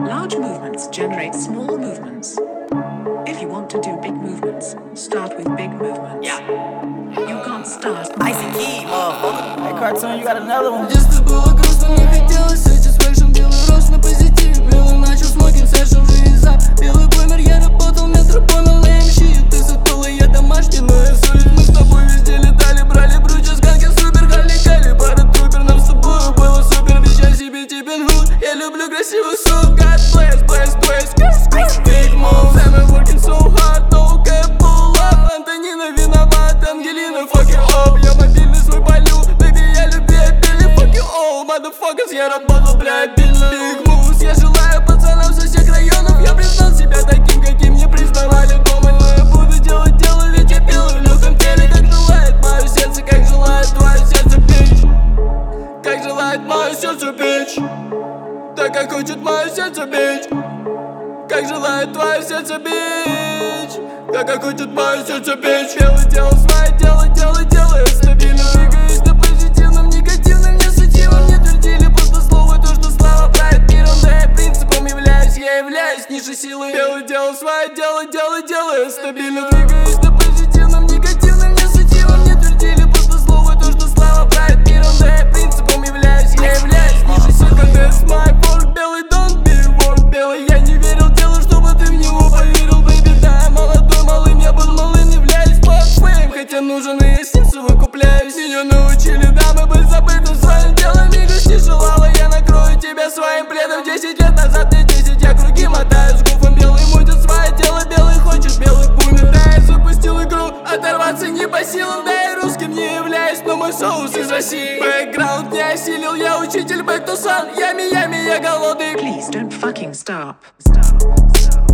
Large movements generate small movements. If you want to do big movements, start with big movements. Yeah. You can't start. Icy Key, motherfucker. Hey, Cartoon, you got another one? Детство было грустно, не хотелось satisfaction. Белый рост на позитиве, белый начал смокинг сэшн. Жизнь за белый бумер, я работал метро, помнил на МЩ. Ты сутулый, я домашний, но я солид. Мы с тобой везде летали, брали брючи, сканки, супер, гали-гали. Пара трупер, нам с тобой было супер. Вещай себе типен худ, я люблю красивый суп. God bless, bless, bless, big moves. And I'm working so hard, no cap, pull up. Антонина виноват, Ангелина, fuck you up. Я мобильный свой полю, baby, я любитель. Fuck you all, motherfuckers, я работал, бля, обильно. Big moves, я желаю пацанам со всех районов. Я признал себя таким, каким не признавали дома. Но я буду делать дело, ведь я пил в легком теле. Как желает мое сердце, как желает твое сердце, бич. Как желает мое сердце, бич. Так как хочет мое сердце, бич. Как желает твое сердце, бич. Так как хочет мое сердце, бич. Делай, делай свое дело, делай, делай. Стабильно двигаюсь на позитивном, негативном, не сативом. Не твердили пустословы то, что слава правит миром. Да я принципом являюсь, я являюсь ниже силы. Делай, делай свое дело, делай, делай. Стабильно двигаюсь на позитивном, негативном, не сативом. Не твердили пустословы то, что слава правит миром. Да я принципом являюсь, я являюсь ниже силы. That's my work, белый, don't be work, белый. Я не верил делу, чтобы ты в него поверил, baby. Да, я молодой, малым, я был малым, являюсь под фейм. Хотя нужен, и я с ним совокупляюсь. Меня научили дамы быть забытым своим делом. И гости желала, я накрою тебя своим пледом. 10 лет назад, мне 10, я круги мотаю с гуфом. Белый мутит свое дело, белый хочет, белый бумер. Да, я запустил игру, оторваться не по силам. Да, я русским не являюсь, но мой соус из России. Бэкграунд не осилил, я учитель back to sun. Ями, я голодный. Please don't fucking stop. Stop.